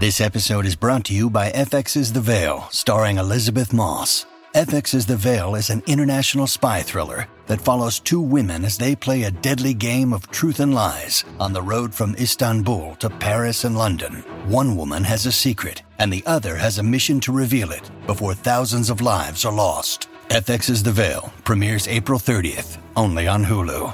This episode is brought to you by FX's The Veil, starring Elizabeth Moss. FX's The Veil is an international spy thriller that follows two women as they play a deadly game of truth and lies on the road from Istanbul to Paris and London. One woman has a secret, and the other has a mission to reveal it before thousands of lives are lost. FX's The Veil premieres April 30th, only on Hulu.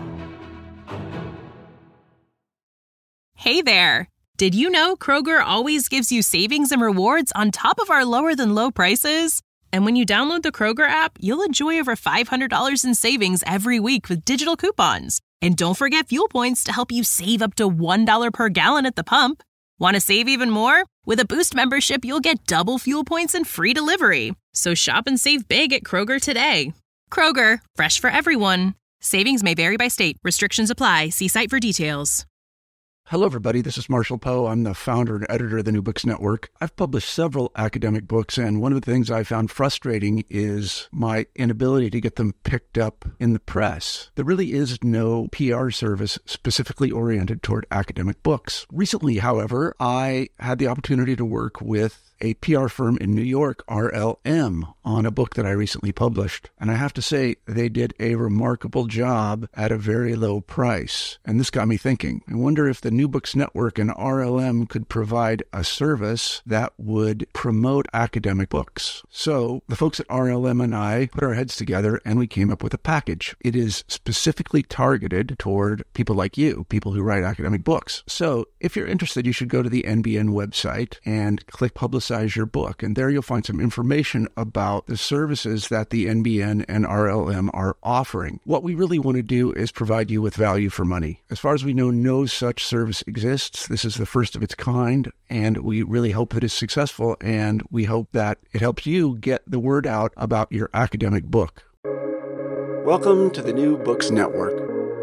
Hey there! Did you know Kroger always gives you savings and rewards on top of our lower-than-low prices? And when you download the Kroger app, you'll enjoy over $500 in savings every week with digital coupons. And don't forget fuel points to help you save up to $1 per gallon at the pump. Want to save even more? With a Boost membership, you'll get double fuel points and free delivery. So shop and save big at Kroger today. Kroger, fresh for everyone. Savings may vary by state. Restrictions apply. See site for details. Hello, everybody. This is Marshall Poe. I'm the founder and editor of the New Books Network. I've published several academic books, and one of the things I found frustrating is my inability to get them picked up in the press. There really is no PR service specifically oriented toward academic books. Recently, however, I had the opportunity to work with a PR firm in New York, RLM, on a book that I recently published. And I have to say, they did a remarkable job at a very low price. And this got me thinking. I wonder if the New Books Network and RLM could provide a service that would promote academic books. So the folks at RLM and I put our heads together and we came up with a package. It is specifically targeted toward people like you, people who write academic books. So if you're interested, you should go to the NBN website and click Publicize Your Book. And there you'll find some information about the services that the NBN and RLM are offering. What we really want to do is provide you with value for money. As far as we know, no such service exists. This is the first of its kind, and we really hope that it's successful, and we hope that it helps you get the word out about your academic book. Welcome to the New Books Network.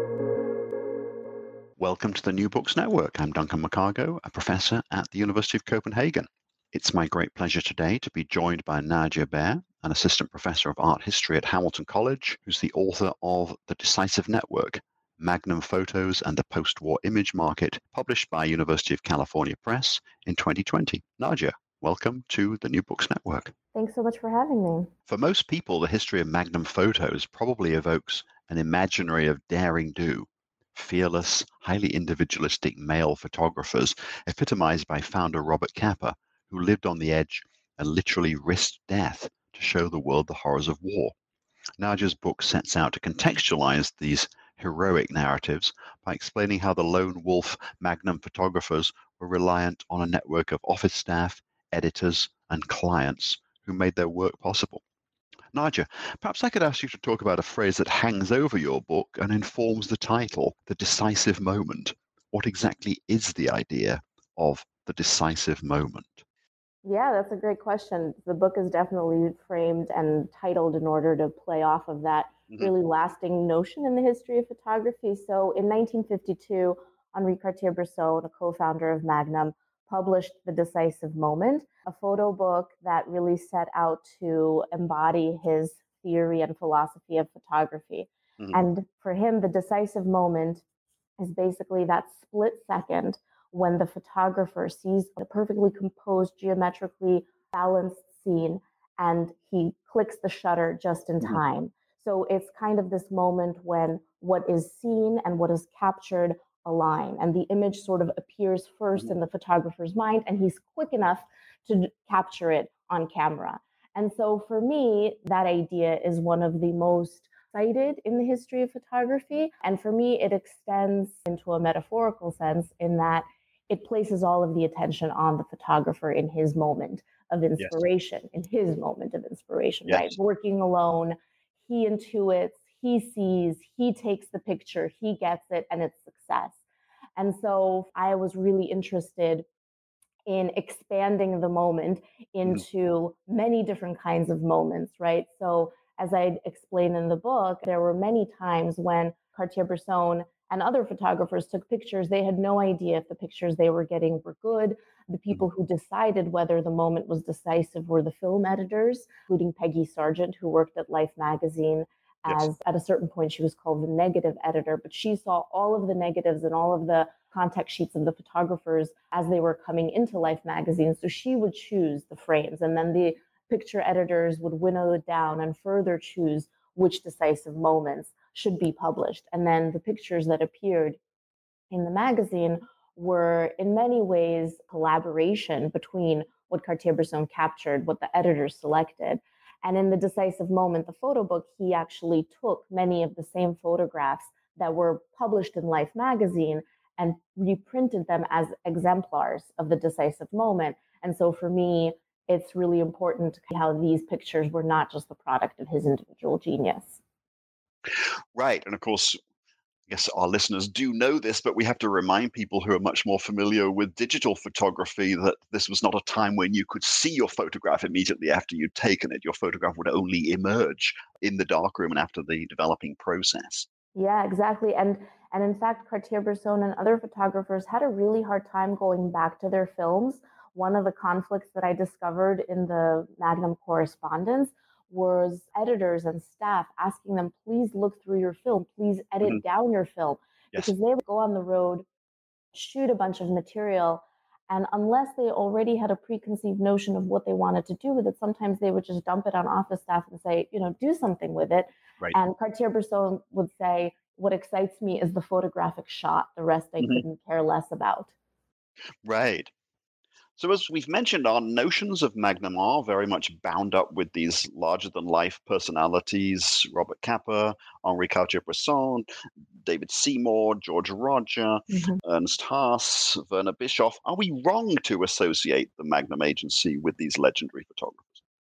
Welcome to the New Books Network. I'm Duncan McCargo, a professor at the University of Copenhagen. It's my great pleasure today to be joined by Nadia Baer, an assistant professor of art history at Hamilton College, who's the author of The Decisive Network, Magnum Photos and the Post-War Image Market, published by University of California Press in 2020. Nadia, welcome to the New Books Network. Thanks so much for having me. For most people, the history of Magnum Photos probably evokes an imaginary of daring do, fearless, highly individualistic male photographers, epitomized by founder Robert Capa, who lived on the edge and literally risked death to show the world the horrors of war. Nadia's book sets out to contextualize these heroic narratives by explaining how the lone wolf Magnum photographers were reliant on a network of office staff, editors, and clients who made their work possible. Nadia, perhaps I could ask you to talk about a phrase that hangs over your book and informs the title, The Decisive Moment. What exactly is the idea of the decisive moment? Yeah, that's a great question. The book is definitely framed and titled in order to play off of that really lasting notion in the history of photography. So in 1952, Henri Cartier-Bresson, a co-founder of Magnum, published The Decisive Moment, a photo book that really set out to embody his theory and philosophy of photography. And for him, the decisive moment is basically that split second when the photographer sees a perfectly composed, geometrically balanced scene and he clicks the shutter just in time. So it's kind of this moment when what is seen and what is captured align, and the image sort of appears first in the photographer's mind, and he's quick enough to capture it on camera. And so for me, that idea is one of the most cited in the history of photography. And for me, it extends into a metaphorical sense in that it places all of the attention on the photographer in his moment of inspiration, right? Working alone, he intuits, he sees, he takes the picture, he gets it, and it's success. And so I was really interested in expanding the moment into many different kinds of moments, right? So as I explained in the book, there were many times when Cartier-Bresson and other photographers took pictures. They had no idea if the pictures they were getting were good. The people who decided whether the moment was decisive were the film editors, including Peggy Sargent, who worked at Life magazine as at a certain point she was called the negative editor, but she saw all of the negatives and all of the contact sheets of the photographers as they were coming into Life magazine. So she would choose the frames, and then the picture editors would winnow it down and further choose which decisive moments should be published. And then the pictures that appeared in the magazine were in many ways collaboration between what Cartier-Bresson captured, what the editors selected. And in the decisive moment, the photo book, he actually took many of the same photographs that were published in Life magazine and reprinted them as exemplars of the decisive moment. And so for me, it's really important how these pictures were not just the product of his individual genius. Right. And of course, I guess our listeners do know this, but we have to remind people who are much more familiar with digital photography that this was not a time when you could see your photograph immediately after you'd taken it. Your photograph would only emerge in the darkroom and after the developing process. Yeah, exactly. And in fact, Cartier-Bresson and other photographers had a really hard time going back to their films. One of the conflicts that I discovered in the Magnum correspondence was editors and staff asking them, please look through your film, please edit down your film, because they would go on the road, shoot a bunch of material, and unless they already had a preconceived notion of what they wanted to do with it, sometimes they would just dump it on office staff and say, do something with it. Right. And Cartier-Bresson would say, what excites me is the photographic shot. The rest I couldn't care less about. Right. So as we've mentioned, our notions of Magnum are very much bound up with these larger-than-life personalities: Robert Capa, Henri Cartier-Bresson, David Seymour, George Roger, Ernst Haas, Werner Bischoff. Are we wrong to associate the Magnum Agency with these legendary photographers?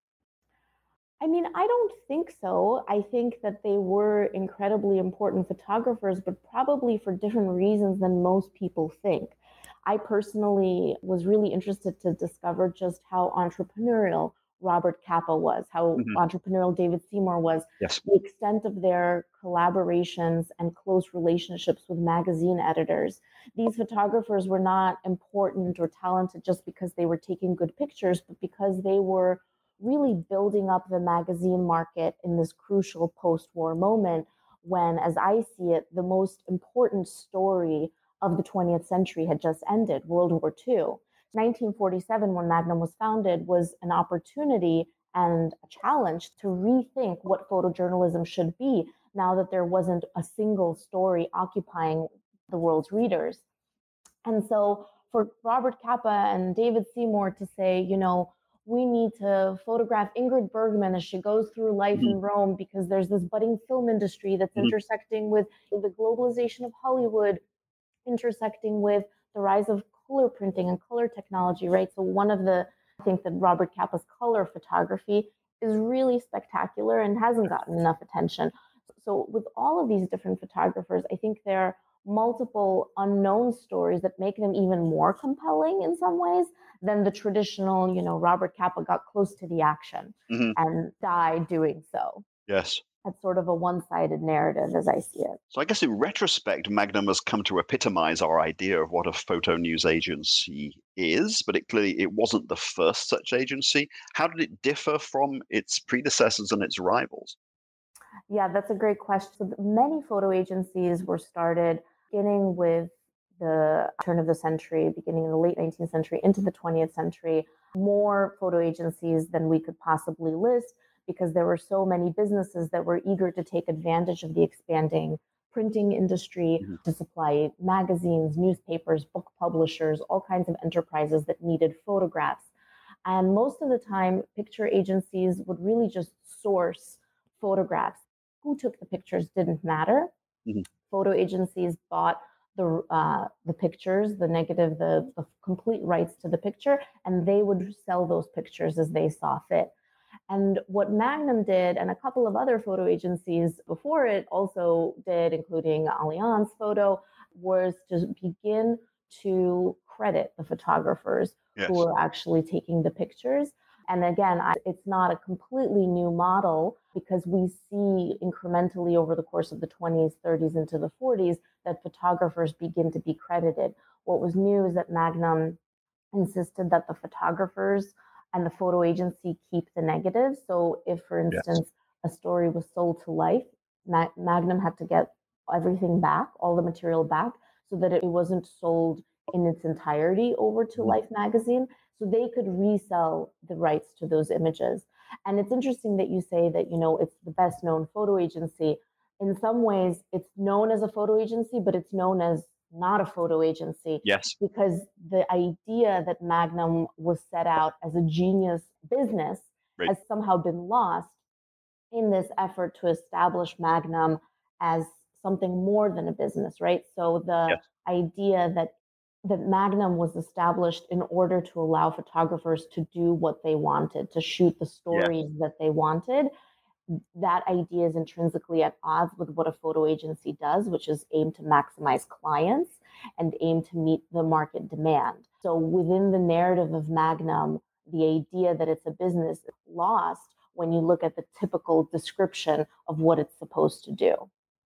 I mean, I don't think so. I think that they were incredibly important photographers, but probably for different reasons than most people think. I personally was really interested to discover just how entrepreneurial Robert Capa was, how entrepreneurial David Seymour was, the extent of their collaborations and close relationships with magazine editors. These photographers were not important or talented just because they were taking good pictures, but because they were really building up the magazine market in this crucial post-war moment when, as I see it, the most important story of the 20th century had just ended, World War II. 1947, when Magnum was founded, was an opportunity and a challenge to rethink what photojournalism should be now that there wasn't a single story occupying the world's readers. And so for Robert Capa and David Seymour to say, we need to photograph Ingrid Bergman as she goes through life in Rome because there's this budding film industry that's intersecting with the globalization of Hollywood, intersecting with the rise of color printing and color technology, right? So I think that Robert Capa's color photography is really spectacular and hasn't gotten enough attention. So with all of these different photographers, I think there are multiple unknown stories that make them even more compelling in some ways than the traditional, Robert Capa got close to the action and died doing so. Yes. That's sort of a one-sided narrative as I see it. So I guess in retrospect, Magnum has come to epitomize our idea of what a photo news agency is, but it wasn't the first such agency. How did it differ from its predecessors and its rivals? Yeah, that's a great question. So many photo agencies were started beginning with the turn of the century, beginning in the late 19th century into the 20th century, more photo agencies than we could possibly list, because there were so many businesses that were eager to take advantage of the expanding printing industry to supply magazines, newspapers, book publishers, all kinds of enterprises that needed photographs. And most of the time, picture agencies would really just source photographs. Who took the pictures didn't matter. Photo agencies bought the pictures, the negative, the complete rights to the picture, and they would sell those pictures as they saw fit. And what Magnum did, and a couple of other photo agencies before it also did, including Allianz Photo, was to begin to credit the photographers who were actually taking the pictures. And again, it's not a completely new model, because we see incrementally over the course of the 20s, 30s, into the 40s that photographers begin to be credited. What was new is that Magnum insisted that the photographers and the photo agency keep the negatives. So if, for instance, a story was sold to Life, Magnum had to get everything back, all the material back, so that it wasn't sold in its entirety over to Life magazine, so they could resell the rights to those images. And it's interesting that you say that, it's the best known photo agency. In some ways, it's known as a photo agency, but it's known as not a photo agency, Yes. because the idea that Magnum was set out as a genius business Right. has somehow been lost in this effort to establish Magnum as something more than a business, right? So the Yes. idea that Magnum was established in order to allow photographers to do what they wanted, to shoot the stories that they wanted, that idea is intrinsically at odds with what a photo agency does, which is aim to maximize clients and aim to meet the market demand. So within the narrative of Magnum, the idea that it's a business is lost when you look at the typical description of what it's supposed to do.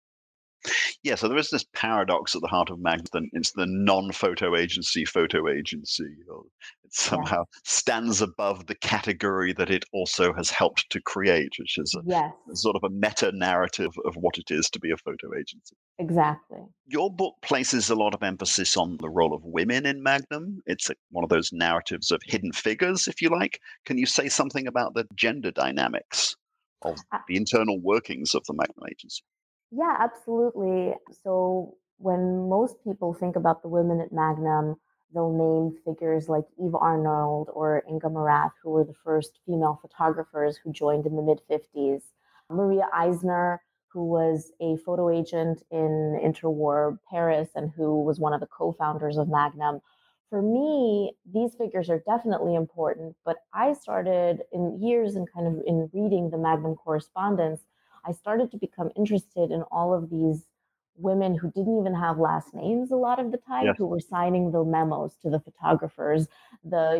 Yeah, so there is this paradox at the heart of Magnum. It's the non-photo agency photo agency. It somehow stands above the category that it also has helped to create, which is a sort of a meta-narrative of what it is to be a photo agency. Exactly. Your book places a lot of emphasis on the role of women in Magnum. It's one of those narratives of hidden figures, if you like. Can you say something about the gender dynamics of the internal workings of the Magnum agency? Yeah, absolutely. So when most people think about the women at Magnum, they'll name figures like Eve Arnold or Inga Marath, who were the first female photographers who joined in the mid 50s. Maria Eisner, who was a photo agent in interwar Paris and who was one of the co-founders of Magnum. For me, these figures are definitely important, but I started in years and kind of in reading the Magnum correspondence, I started to become interested in all of these women who didn't even have last names a lot of the time, who were signing the memos to the photographers, the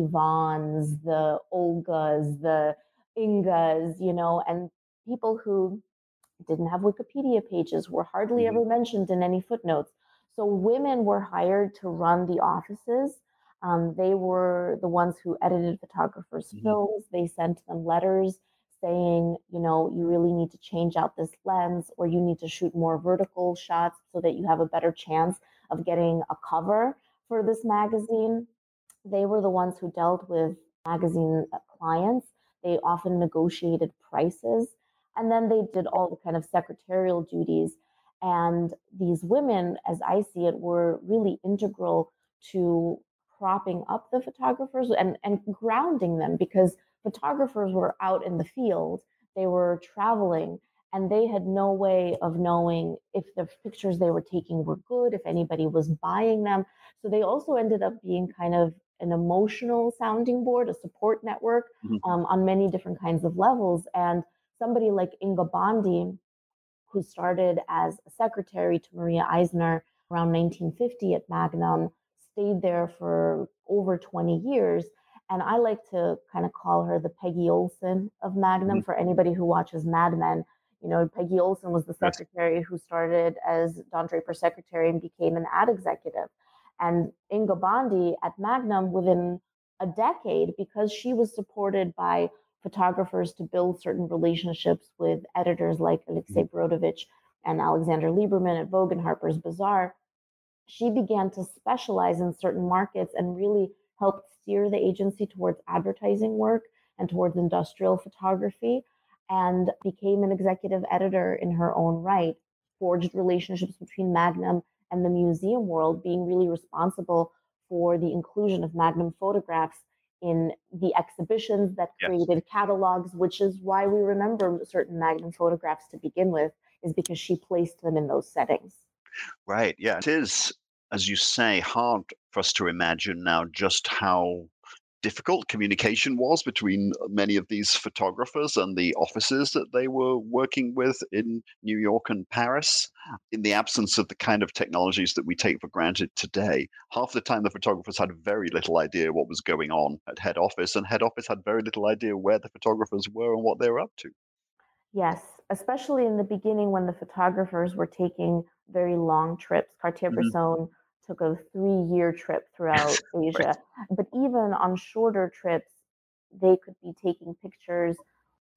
Ivans, the Olgas, the Ingas, and people who didn't have Wikipedia pages, were hardly ever mentioned in any footnotes. So women were hired to run the offices. They were the ones who edited photographers' films. They sent them letters saying, you really need to change out this lens, or you need to shoot more vertical shots so that you have a better chance of getting a cover for this magazine. They were the ones who dealt with magazine clients. They often negotiated prices, and then they did all the kind of secretarial duties. And these women, as I see it, were really integral to propping up the photographers and grounding them, because photographers were out in the field, they were traveling, and they had no way of knowing if the pictures they were taking were good, if anybody was buying them. So they also ended up being kind of an emotional sounding board, a support network on many different kinds of levels. And somebody like Inga Bondi, who started as a secretary to Maria Eisner around 1950 at Magnum, stayed there for over 20 years. And I like to kind of call her the Peggy Olson of Magnum. For anybody who watches Mad Men, Peggy Olson was the secretary who started as Don Draper's secretary and became an ad executive. And Inga Bondi at Magnum, within a decade, because she was supported by photographers to build certain relationships with editors like Alexei Brodovich and Alexander Lieberman at Vogue and Harper's Bazaar, she began to specialize in certain markets and really helped steer the agency towards advertising work and towards industrial photography, and became an executive editor in her own right, forged relationships between Magnum and the museum world, being really responsible for the inclusion of Magnum photographs in the exhibitions that created catalogs, which is why we remember certain Magnum photographs to begin with, is because she placed them in those settings. Right. Yeah. It is, as you say, hard for us to imagine now just how difficult communication was between many of these photographers and the offices that they were working with in New York and Paris. In the absence of the kind of technologies that we take for granted today, half the time the photographers had very little idea what was going on at head office, and head office had very little idea where the photographers were and what they were up to. Yes, especially in the beginning when the photographers were taking very long trips. Cartier-Bresson took a 3-year trip throughout Asia. But even on shorter trips, they could be taking pictures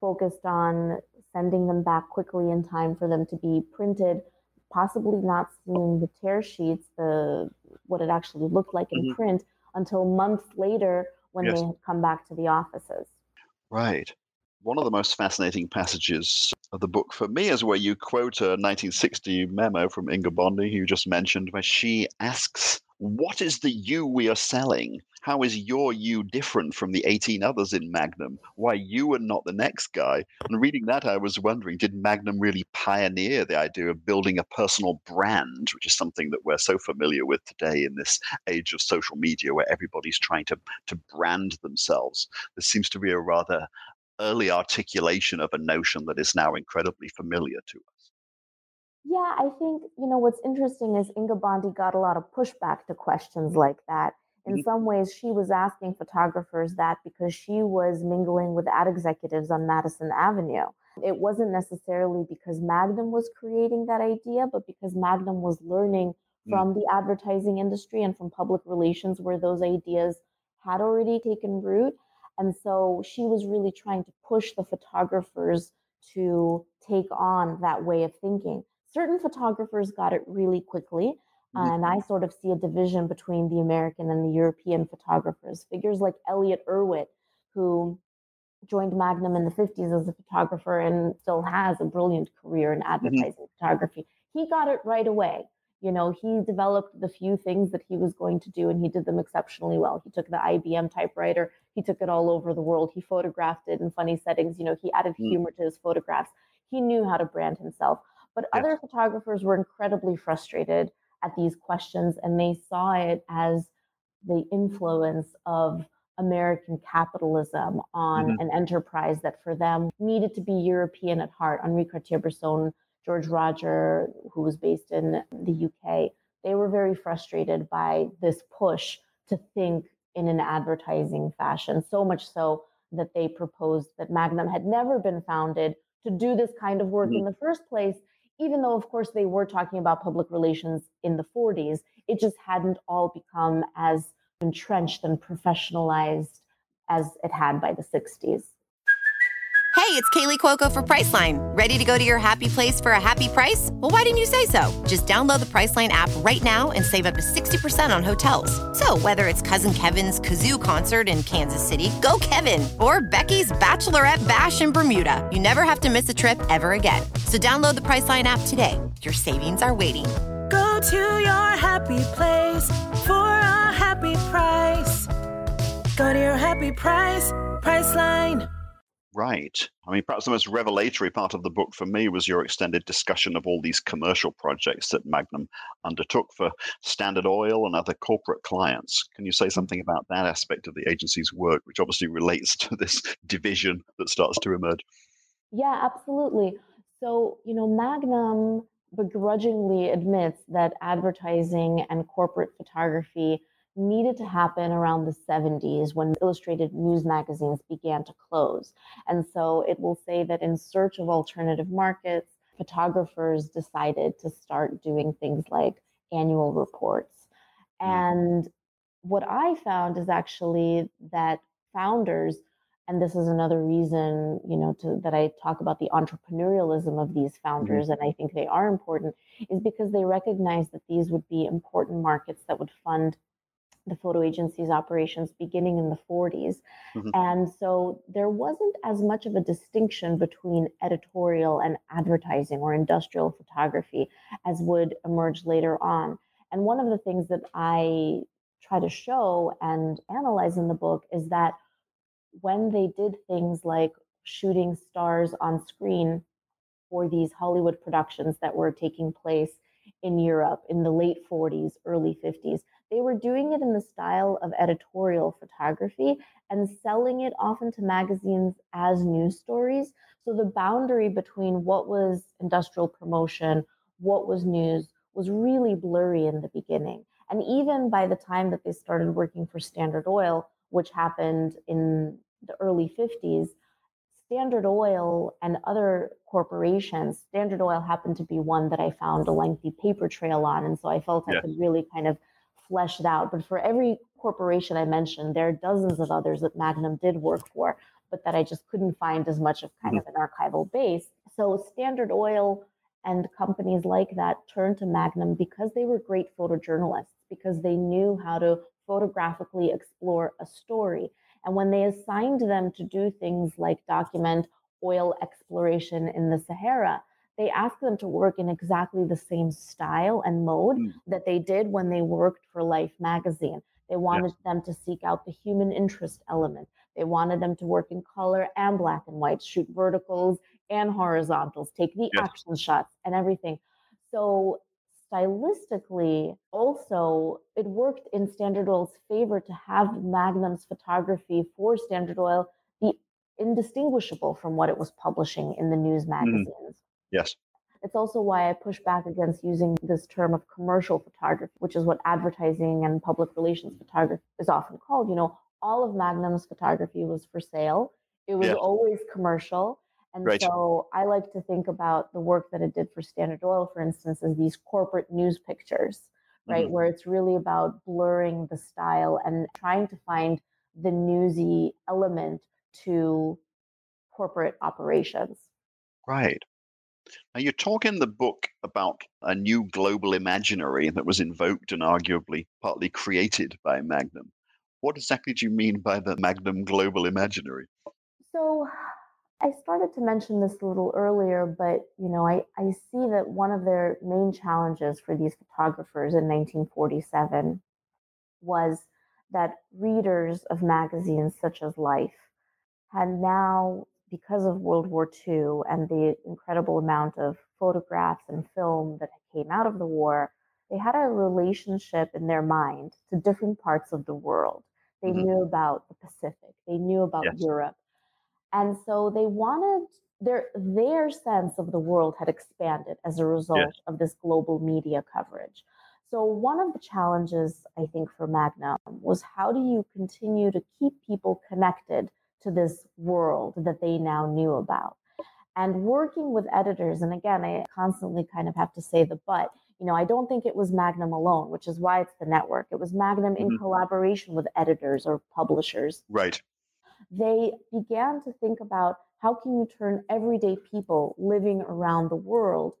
focused on sending them back quickly in time for them to be printed, possibly not seeing the tear sheets, what it actually looked like in print, until months later when they had come back to the offices. Right. One of the most fascinating passages of the book for me is where you quote a 1960 memo from Inga Bondi, who you just mentioned, where she asks, "What is the you we are selling? How is your you different from the 18 others in Magnum? Why you and not the next guy?" And reading that, I was wondering, did Magnum really pioneer the idea of building a personal brand, which is something that we're so familiar with today in this age of social media where everybody's trying to brand themselves? This seems to be a rather early articulation of a notion that is now incredibly familiar to us. Yeah, I think, what's interesting is Inga Bondi got a lot of pushback to questions like that. In some ways, she was asking photographers that because she was mingling with ad executives on Madison Avenue. It wasn't necessarily because Magnum was creating that idea, but because Magnum was learning from the advertising industry and from public relations where those ideas had already taken root. And so she was really trying to push the photographers to take on that way of thinking. Certain photographers got it really quickly. And I sort of see a division between the American and the European photographers. Figures like Elliot Erwitt, who joined Magnum in the 50s as a photographer and still has a brilliant career in advertising photography. He got it right away. He developed the few things that he was going to do, and he did them exceptionally well. He took the IBM typewriter, he took it all over the world. He photographed it in funny settings. He added humor to his photographs. He knew how to brand himself. But other photographers were incredibly frustrated at these questions, and they saw it as the influence of American capitalism on an enterprise that for them needed to be European at heart. Henri Cartier-Bresson, George Roger, who was based in the UK, they were very frustrated by this push to think in an advertising fashion, so much so that they proposed that Magnum had never been founded to do this kind of work in the first place, even though, of course, they were talking about public relations in the 40s. It just hadn't all become as entrenched and professionalized as it had by the 60s. Hey, it's Kaylee Cuoco for Priceline. Ready to go to your happy place for a happy price? Well, why didn't you say so? Just download the Priceline app right now and save up to 60% on hotels. So whether it's Cousin Kevin's Kazoo Concert in Kansas City, go Kevin, or Becky's Bachelorette Bash in Bermuda, you never have to miss a trip ever again. So download the Priceline app today. Your savings are waiting. Go to your happy place for a happy price. Go to your happy price, Priceline. Right. I mean, perhaps the most revelatory part of the book for me was your extended discussion of all these commercial projects that Magnum undertook for Standard Oil and other corporate clients. Can you say something about that aspect of the agency's work, which obviously relates to this division that starts to emerge? Yeah, absolutely. So, Magnum begrudgingly admits that advertising and corporate photography needed to happen around the 70s when illustrated news magazines began to close. And so it will say that in search of alternative markets, photographers decided to start doing things like annual reports. And what I found is actually that founders, and this is another reason, that I talk about the entrepreneurialism of these founders, and I think they are important, is because they recognize that these would be important markets that would fund the photo agency's operations beginning in the 40s. And so there wasn't as much of a distinction between editorial and advertising or industrial photography as would emerge later on. And one of the things that I try to show and analyze in the book is that when they did things like shooting stars on screen for these Hollywood productions that were taking place in Europe in the late 40s, early 50s, they were doing it in the style of editorial photography and selling it often to magazines as news stories. So the boundary between what was industrial promotion, what was news, was really blurry in the beginning. And even by the time that they started working for Standard Oil, which happened in the early 50s, Standard Oil and other corporations, Standard Oil happened to be one that I found a lengthy paper trail on. And so I felt I could really kind of flesh it out. But for every corporation I mentioned, there are dozens of others that Magnum did work for, but that I just couldn't find as much of kind of an archival base. So Standard Oil and companies like that turned to Magnum because they were great photojournalists, because they knew how to photographically explore a story. And when they assigned them to do things like document oil exploration in the Sahara, they asked them to work in exactly the same style and mode that they did when they worked for Life magazine. They wanted them to seek out the human interest element. They wanted them to work in color and black and white, shoot verticals and horizontals, take the action shots and everything. So stylistically, also, it worked in Standard Oil's favor to have Magnum's photography for Standard Oil be indistinguishable from what it was publishing in the news magazines. Yes. It's also why I push back against using this term of commercial photography, which is what advertising and public relations photography is often called. You know, all of Magnum's photography was for sale. It was always commercial. And so I like to think about the work that it did for Standard Oil, for instance, as these corporate news pictures, right? Where it's really about blurring the style and trying to find the newsy element to corporate operations. Right. Now, you talk in the book about a new global imaginary that was invoked and arguably partly created by Magnum. What exactly do you mean by the Magnum global imaginary? So I started to mention this a little earlier, but I see that one of their main challenges for these photographers in 1947 was that readers of magazines such as Life had now, because of World War II and the incredible amount of photographs and film that came out of the war, they had a relationship in their mind to different parts of the world. They knew about the Pacific, they knew about Europe. And so they wanted their sense of the world had expanded as a result of this global media coverage. So one of the challenges, I think, for Magnum was how do you continue to keep people connected to this world that they now knew about? And working with editors, and again, I constantly kind of have to say the but, I don't think it was Magnum alone, which is why it's the network. It was Magnum in collaboration with editors or publishers. Right. They began to think about how can you turn everyday people living around the world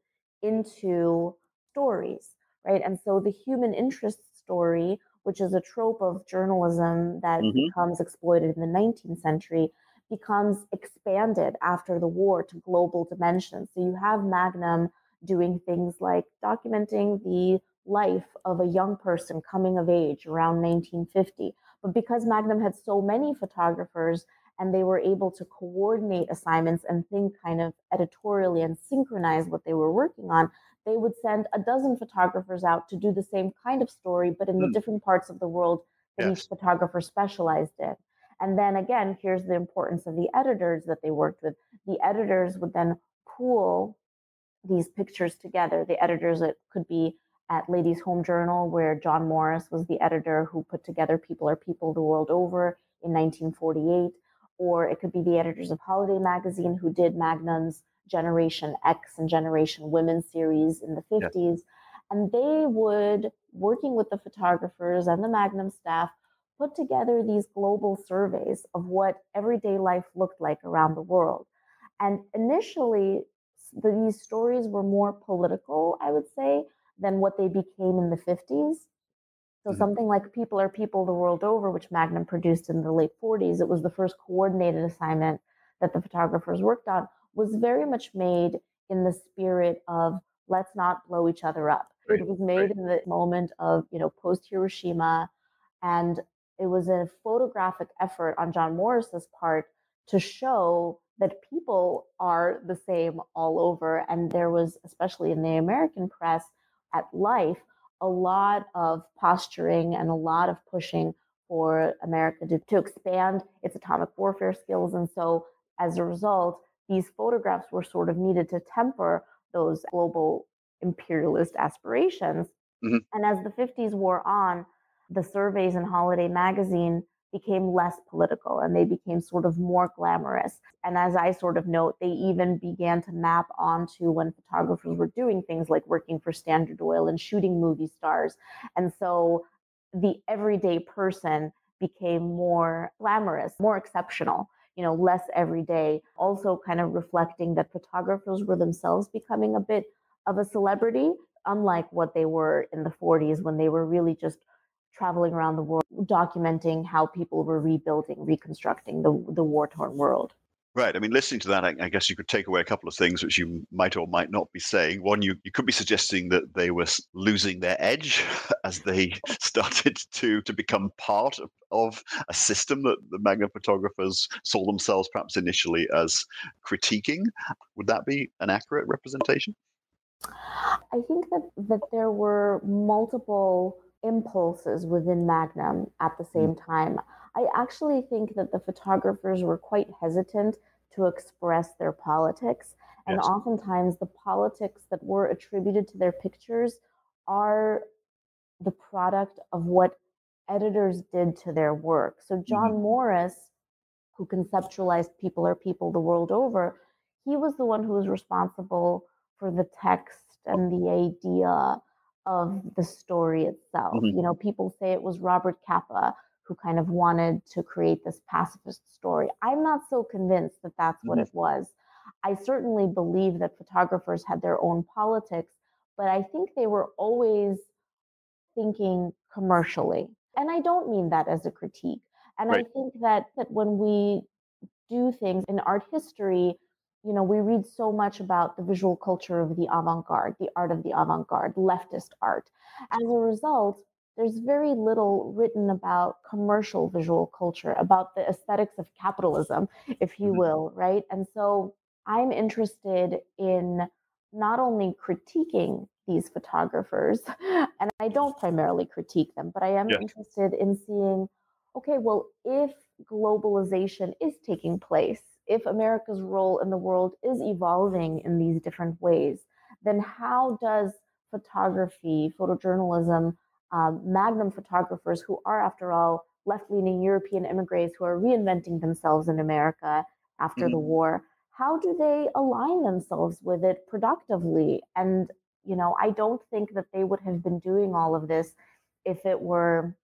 into stories, right? And so the human interest story, which is a trope of journalism that becomes exploited in the 19th century, becomes expanded after the war to global dimensions. So you have Magnum doing things like documenting the life of a young person coming of age around 1950. But because Magnum had so many photographers and they were able to coordinate assignments and think kind of editorially and synchronize what they were working on, they would send a dozen photographers out to do the same kind of story, but in the different parts of the world that each photographer specialized in. And then again, here's the importance of the editors that they worked with. The editors would then pool these pictures together. The editors, it could be at Ladies' Home Journal, where John Morris was the editor who put together People Are People the World Over in 1948. Or it could be the editors of Holiday Magazine who did Magnum's Generation X and Generation Women series in the 50s. And they would, working with the photographers and the Magnum staff, put together these global surveys of what everyday life looked like around the world. And initially, these stories were more political, I would say, than what they became in the 50s. So something like People Are People the World Over, which Magnum produced in the late 40s, it was the first coordinated assignment that the photographers worked on, was very much made in the spirit of let's not blow each other up. It was made in the moment of, post-Hiroshima, and it was a photographic effort on John Morris's part to show that people are the same all over. And there was, especially in the American press at Life, a lot of posturing and a lot of pushing for America to expand its atomic warfare skills. And so as a result, these photographs were sort of needed to temper those global imperialist aspirations. And as the 50s wore on, the surveys in Holiday Magazine became less political and they became sort of more glamorous. And as I sort of note, they even began to map onto when photographers were doing things like working for Standard Oil and shooting movie stars. And so the everyday person became more glamorous, more exceptional, less everyday. Also kind of reflecting that photographers were themselves becoming a bit of a celebrity, unlike what they were in the 40s when they were really just traveling around the world, documenting how people were rebuilding, reconstructing the war-torn world. Right. I mean, listening to that, I guess you could take away a couple of things which you might or might not be saying. One, you could be suggesting that they were losing their edge as they started to become part of a system that the Magnum photographers saw themselves perhaps initially as critiquing. Would that be an accurate representation? I think that there were multiple impulses within Magnum at the same time. I actually think that the photographers were quite hesitant to express their politics. And Yes. oftentimes, the politics that were attributed to their pictures are the product of what editors did to their work. So, John Morris, who conceptualized People Are People the world over, he was the one who was responsible for the text and the idea of the story itself. People say it was Robert Capa who kind of wanted to create this pacifist story. I'm not so convinced that that's what it was. I certainly believe that photographers had their own politics, but I think they were always thinking commercially. And I don't mean that as a critique. And Right. I think that when we do things in art history, we read so much about the visual culture of the avant-garde, the art of the avant-garde, leftist art. As a result, there's very little written about commercial visual culture, about the aesthetics of capitalism, if you will, right? And so I'm interested in not only critiquing these photographers, and I don't primarily critique them, but I am interested in seeing, okay, well, if globalization is taking place, if America's role in the world is evolving in these different ways, then how does photography, photojournalism, Magnum photographers who are, after all, left-leaning European immigrants who are reinventing themselves in America after the war, how do they align themselves with it productively? And, I don't think that they would have been doing all of this if it were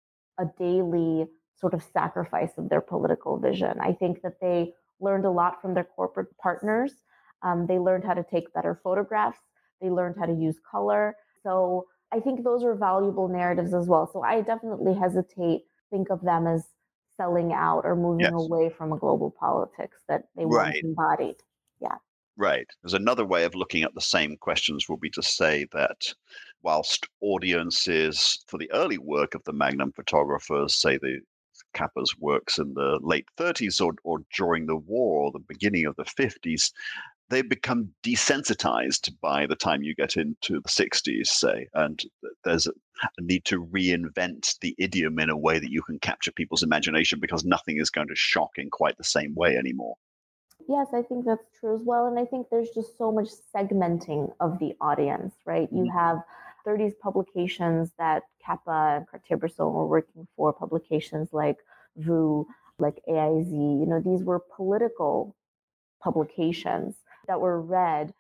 a daily sort of sacrifice of their political vision. I think that they learned a lot from their corporate partners. They learned how to take better photographs. They learned how to use color. So I think those are valuable narratives as well. So I definitely hesitate, think of them as selling out or moving away from a global politics that they once embodied. Yeah. Right. There's another way of looking at the same questions would be to say that whilst audiences for the early work of the Magnum photographers, say the Capa's works in the late 30s or during the war or the beginning of the 50s, they become desensitized by the time you get into the 60s, say, and there's a need to reinvent the idiom in a way that you can capture people's imagination because nothing is going to shock in quite the same way anymore. Yes, I think that's true as well. And I think there's just so much segmenting of the audience, right? You have 30s publications that Capa and Cartier-Bresson were working for, publications like Vue, like AIZ. These were political publications that were read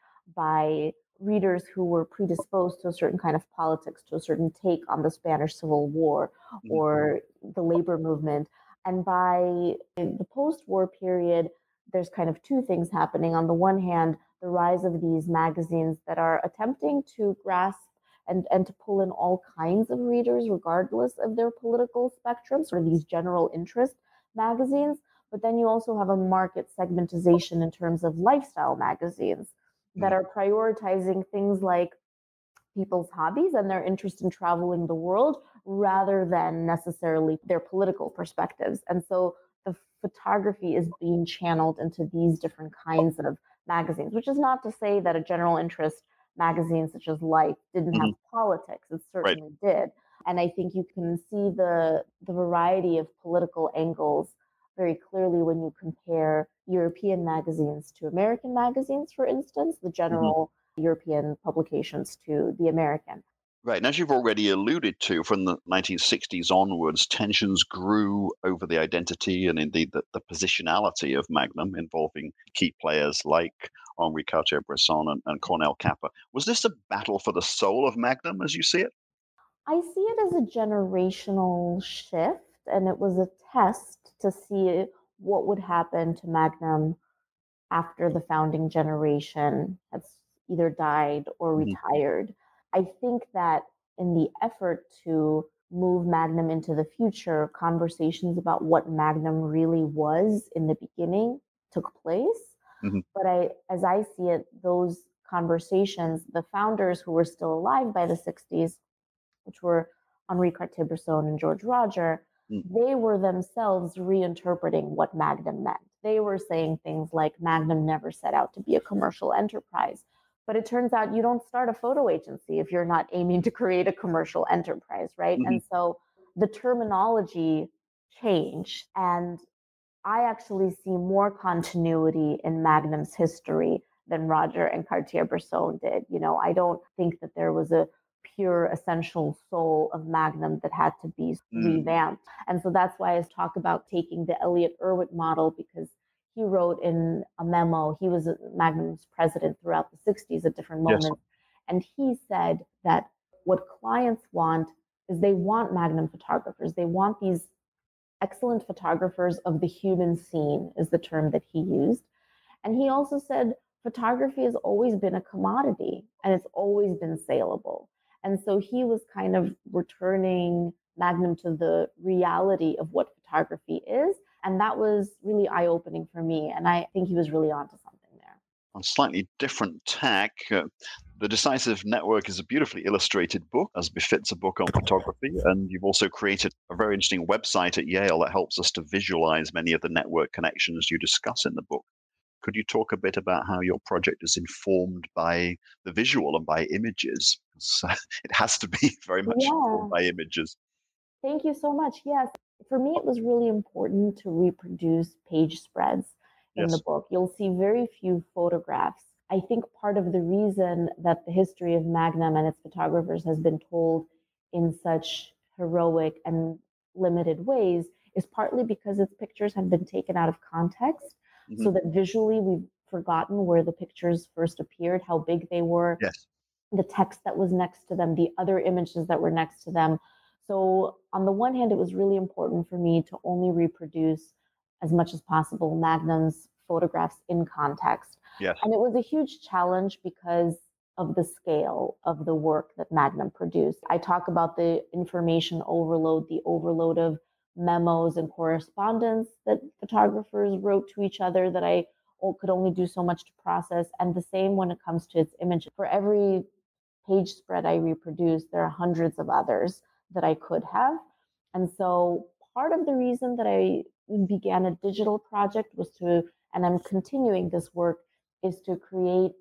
by readers who were predisposed to a certain kind of politics, to a certain take on the Spanish Civil War or the labor movement. And by the post-war period, there's kind of two things happening. On the one hand, the rise of these magazines that are attempting to grasp and to pull in all kinds of readers, regardless of their political spectrum, sort of these general interest magazines. But then you also have a market segmentization in terms of lifestyle magazines that are prioritizing things like people's hobbies and their interest in traveling the world rather than necessarily their political perspectives. And so the photography is being channeled into these different kinds of magazines, which is not to say that a general interest magazine such as Life didn't have politics. It certainly did. And I think you can see the variety of political angles very clearly when you compare European magazines to American magazines, for instance, the general European publications to the American. Right. And as you've already alluded to, from the 1960s onwards, tensions grew over the identity and indeed the positionality of Magnum, involving key players like Henri Cartier-Bresson and Cornel Capa. Was this a battle for the soul of Magnum as you see it? I see it as a generational shift, and it was a test to see what would happen to Magnum after the founding generation has either died or Mhm. retired. I think that in the effort to move Magnum into the future, conversations about what Magnum really was in the beginning took place. Mhm. But as I see it, those conversations, the founders who were still alive by the 60s, which were Henri Cartier-Bresson and George Roger, Mm. they were themselves reinterpreting what Magnum meant. They were saying things like Magnum never set out to be a commercial enterprise. But it turns out you don't start a photo agency if you're not aiming to create a commercial enterprise, right? Mhm. And so the terminology changed. And I actually see more continuity in Magnum's history than Roger and Cartier-Bresson did. I don't think that there was a pure essential soul of Magnum that had to be revamped. And so that's why I talk about taking the Elliott Erwitt model, because he wrote in a memo, he was Magnum's president throughout the 60s at different Yes. moments. And he said that what clients want is they want Magnum photographers. They want these excellent photographers of the human scene, is the term that he used. And he also said photography has always been a commodity and it's always been saleable. And so he was kind of returning Magnum to the reality of what photography is. And that was really eye opening for me. And I think he was really onto something there. On slightly different tack, The Decisive Network is a beautifully illustrated book, as befits a book on photography. And you've also created a very interesting website at Yale that helps us to visualize many of the network connections you discuss in the book. Could you talk a bit about how your project is informed by the visual and by images? So it has to be very much informed Yeah. by images. Thank you so much. Yes. For me, it was really important to reproduce page spreads in the Yes. book. You'll see very few photographs. I think part of the reason that the history of Magnum and its photographers has been told in such heroic and limited ways is partly because its pictures have been taken out of context, Mhm. so that visually we've forgotten where the pictures first appeared, how big they were, Yes. the text that was next to them, the other images that were next to them. So, on the one hand, it was really important for me to only reproduce as much as possible Magnum's photographs in context. Yes. And it was a huge challenge because of the scale of the work that Magnum produced. I talk about the information overload, the overload of memos and correspondence that photographers wrote to each other that I could only do so much to process. And the same when it comes to its image. For every page spread I reproduce, there are hundreds of others that I could have. And so part of the reason that I began a digital project was to, and I'm continuing this work, is to create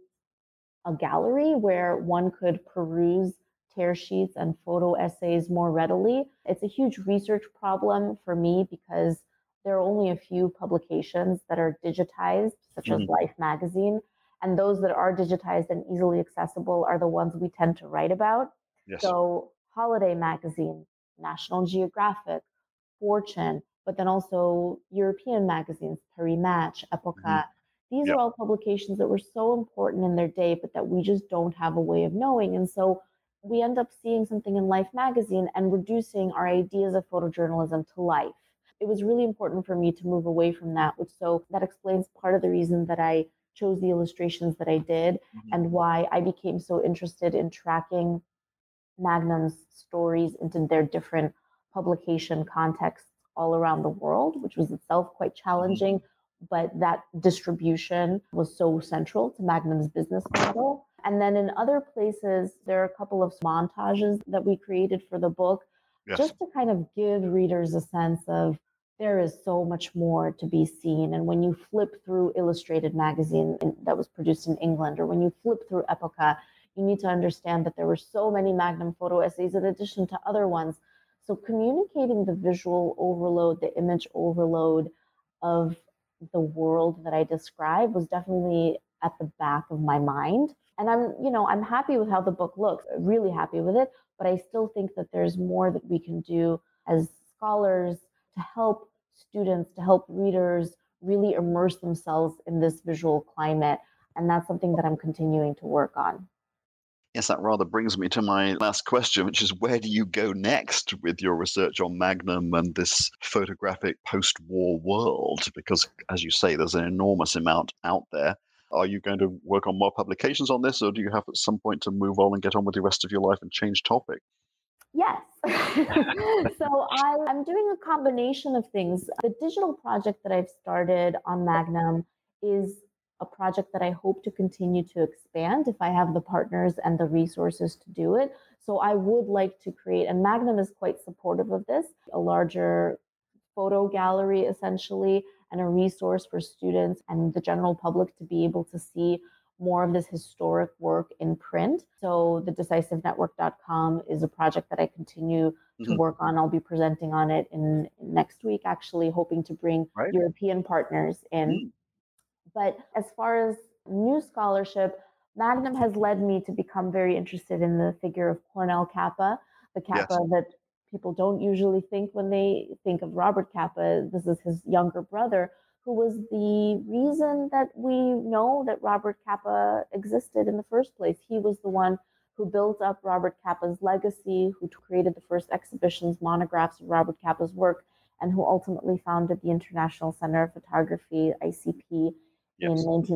a gallery where one could peruse tear sheets and photo essays more readily. It's a huge research problem for me because there are only a few publications that are digitized, such as Mhm. Life magazine. And those that are digitized and easily accessible are the ones we tend to write about. Yes. So, Holiday magazine, National Geographic, Fortune, but then also European magazines, Paris Match, Epoca. Mhm. These Yep. are all publications that were so important in their day, but that we just don't have a way of knowing. And so we end up seeing something in Life magazine and reducing our ideas of photojournalism to life. It was really important for me to move away from that, which so that explains part of the reason that I chose the illustrations that I did Mhm. and why I became so interested in tracking Magnum's stories into their different publication contexts all around the world, which was itself quite challenging. But that distribution was so central to Magnum's business model. And then in other places, there are a couple of montages that we created for the book Yes. just to kind of give readers a sense of there is so much more to be seen. And when you flip through Illustrated magazine that was produced in England, or when you flip through Epoca, you need to understand that there were so many Magnum photo essays in addition to other ones. So communicating the visual overload, the image overload of the world that I describe was definitely at the back of my mind. And I'm happy with how the book looks, really happy with it, but I still think that there's more that we can do as scholars to help students, to help readers really immerse themselves in this visual climate. And that's something that I'm continuing to work on. Yes, that rather brings me to my last question, which is where do you go next with your research on Magnum and this photographic post-war world? Because, as you say, there's an enormous amount out there. Are you going to work on more publications on this, or do you have at some point to move on and get on with the rest of your life and change topic? Yes. So I'm doing a combination of things. The digital project that I've started on Magnum is a project that I hope to continue to expand if I have the partners and the resources to do it. So I would like to create, and Magnum is quite supportive of this, a larger photo gallery essentially, and a resource for students and the general public to be able to see more of this historic work in print. So the decisivenetwork.com is a project that I continue to work on. I'll be presenting on it in next week, actually, hoping to bring European partners in. But as far as new scholarship, Magnum has led me to become very interested in the figure of Cornel Capa, the Capa that people don't usually think when they think of Robert Capa. This is his younger brother, who was the reason that we know that Robert Capa existed in the first place. He was the one who built up Robert Capa's legacy, who created the first exhibitions, monographs of Robert Capa's work, and who ultimately founded the International Center of Photography, ICP, in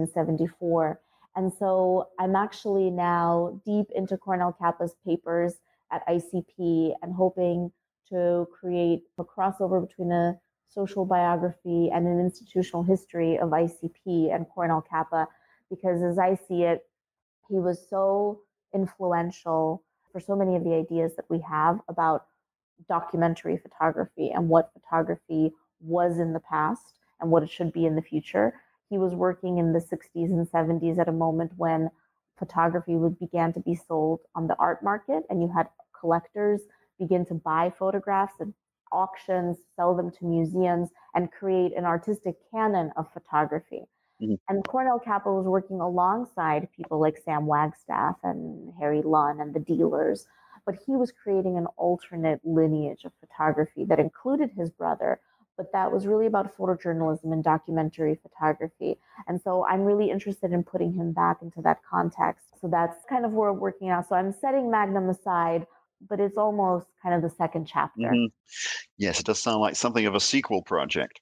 1974. And so I'm actually now deep into Cornel Capa's papers at ICP and hoping to create a crossover between a social biography and an institutional history of ICP and Cornel Capa, because as I see it, he was so influential for so many of the ideas that we have about documentary photography and what photography was in the past and what it should be in the future. He was working in the 60s and 70s at a moment when photography began to be sold on the art market, and you had collectors begin to buy photographs and auctions, sell them to museums, and create an artistic canon of photography. And Cornel Capa was working alongside people like Sam Wagstaff and Harry Lunn and the dealers, but he was creating an alternate lineage of photography that included his brother, but that was really about photojournalism and documentary photography. And so I'm really interested in putting him back into that context. So that's kind of where we're working on. So I'm setting Magnum aside, but it's almost kind of the second chapter. Yes, it does sound like something of a sequel project.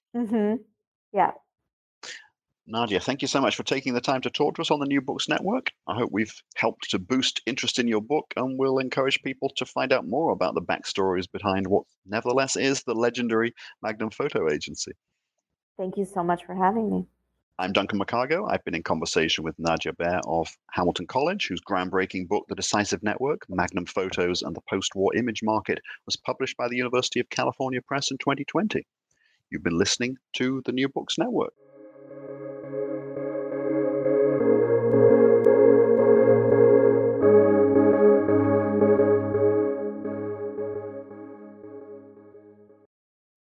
Yeah. Nadia, thank you so much for taking the time to talk to us on the New Books Network. I hope we've helped to boost interest in your book, and we'll encourage people to find out more about the backstories behind what nevertheless is the legendary Magnum Photo Agency. Thank you so much for having me. I'm Duncan McCargo. I've been in conversation with Nadia Baer of Hamilton College, whose groundbreaking book, The Decisive Network, Magnum Photos and the Post-War Image Market, was published by the University of California Press in 2020. You've been listening to the New Books Network.